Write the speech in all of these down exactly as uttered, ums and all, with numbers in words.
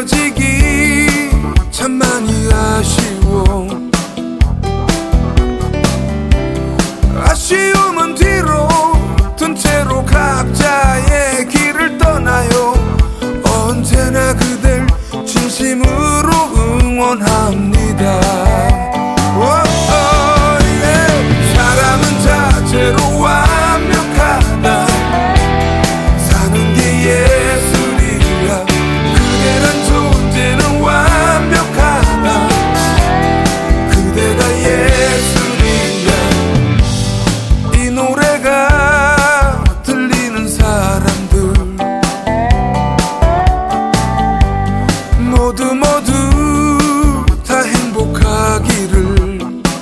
헤어지기 참 많이 아쉬워. 아쉬움은 뒤로 둔 채로 각자의 길을 떠나요. 언제나 그댈 진심으로 응원합니다. 오오, 예. 사람은 자체로 완벽하다. 사는 게 예술이야. 그대란 존재는 완벽하다. 그대가 예술이야. 이 노래가 들리는 사람들 모두 모두 다 행복하기를.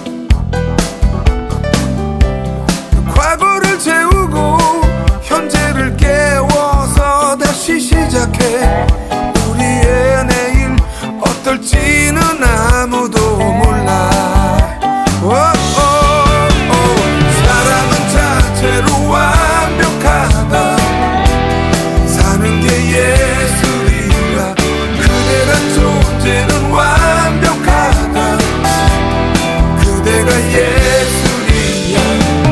과거를 채우고 현재를 깨워서 다시 시작해. 우리의 내일 어떨지는 아무도 몰라. 오, 오, 오. 사람은 자체로 완벽하다. 사는 게 예술이야. 그대란 존재는 완벽하다. 그대가 예술이야.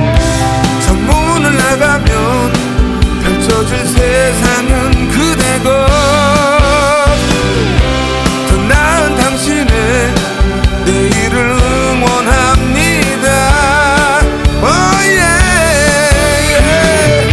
전문을 나가면 펼쳐질 세상은 그대 것. 더 나은 당신의 내일을 응원합니다. Oh yeah.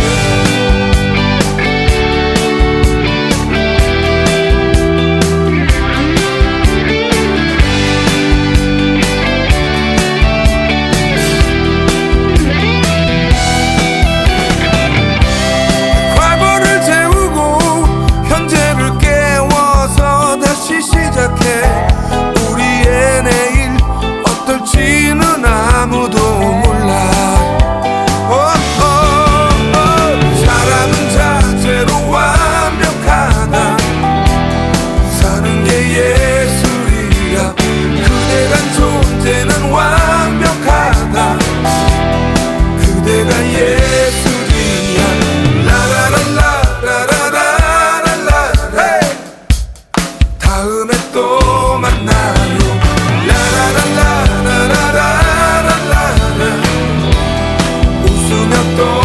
과거를 채우고 현재를 깨워서 다시 시작해. 우리의 내일 어떨지는 아무도 몰라. 오, 오, 오. 사람은 자체로 완벽하다. 사는 게 예술이야. 그대란 존재는 완벽하다. 그대가 예술이야. 라라라라라라라라. 헤이. 다음에 또 만나요. 라라라라라라라라. 웃으며 또